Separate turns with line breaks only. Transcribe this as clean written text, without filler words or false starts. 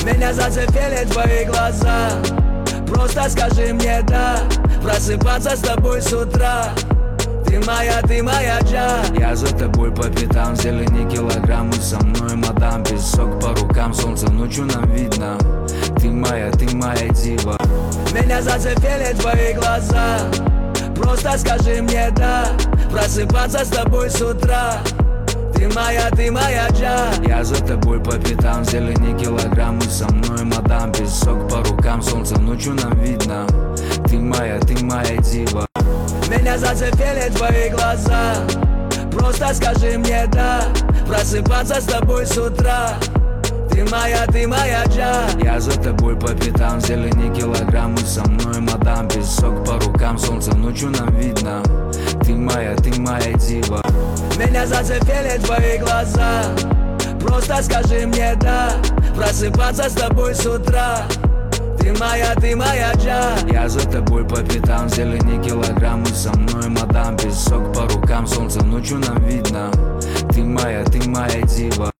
Меня зацепили твои глаза. Просто скажи мне да. Просыпаться с тобой с утра. Ты моя джа. Я за тобой по пятам, зелени килограммы. Со мной мадам, песок по рукам. Солнце ночью нам видно. Ты моя дива. Меня зацепили твои глаза. Просто скажи мне да. Просыпаться с тобой с утра. Ты моя джа. Я за тобой по пятам, зелени килограммы. Со мной мадам, песок по рукам. Солнце ночью нам видно. Ты моя дива. Меня зацепили твои глаза. Просто скажи мне да. Просыпаться с тобой с утра. Ты моя джа. Я за тобой по пятам, зелени килограммы. Со мной мадам, песок по рукам. Солнце ночью нам видно. Ты моя дива. Меня зацепили твои глаза. Просто скажи мне да. Просыпаться с тобой с утра. Ты моя джа. Я за тобой по пятам, зелени килограммы. Со мной мадам, песок по рукам. Солнце ночью нам видно. Ты моя дива.